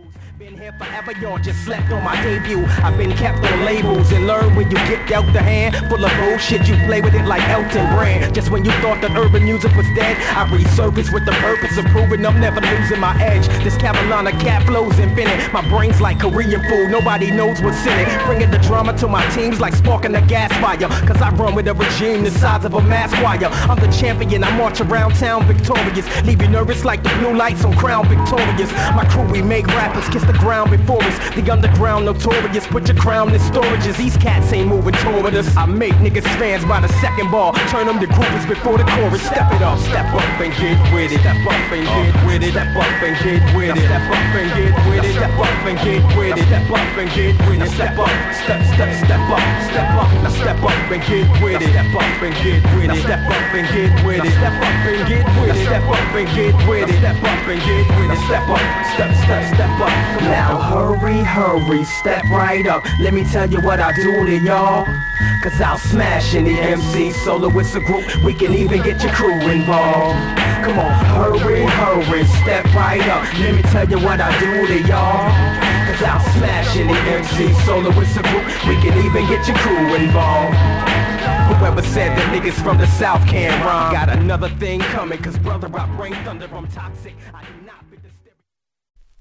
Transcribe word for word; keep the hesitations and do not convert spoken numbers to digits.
Been here forever, y'all just slept on my debut. I've been kept on labels and learned when you get dealt the hand full of bullshit, you play with it like Elton Brand. Just when you thought that urban music was dead, I resurfaced with the purpose of proving I'm never losing my edge. This Carolina cat flow's infinite. My brain's like Korean food, nobody knows what's in it. Bringing the drama to my teams like sparking a gas fire. Cause I run with a regime the size of a mass choir. I'm the champion, I march around town victorious. Leave you nervous like the blue lights on Crown Victorious. My crew, we make rappers kiss the ground before us. The underground notorious, put your crown in storages. These cats ain't moving toward us. I make niggas fans by the second ball, turn them to groupies before the chorus. Step it up, step up and get with it. Step up and get with it. Step up and get with it. Step up and get with it. Step up and get with it. Step up and get with it. Step up, step, step, step up, step up. Now step up and get with it. Step up and get with it. Step up and get with it. Step up and get with it. Step up and get with it. Step up and get with it. Step up, step, step, step up. Now hurry, hurry, step right up. Let me tell you what I do to y'all. Cause I'll smash any M C, soloist or group. We can even get your crew involved. Come on, hurry, hurry, step right up. Let me tell you what I do to y'all. Cause I'll smash any M C, soloist or group. We can even get your crew involved. Whoever said that niggas from the South can't rhyme got another thing coming. Cause brother, I bring thunder, I'm toxic. I do not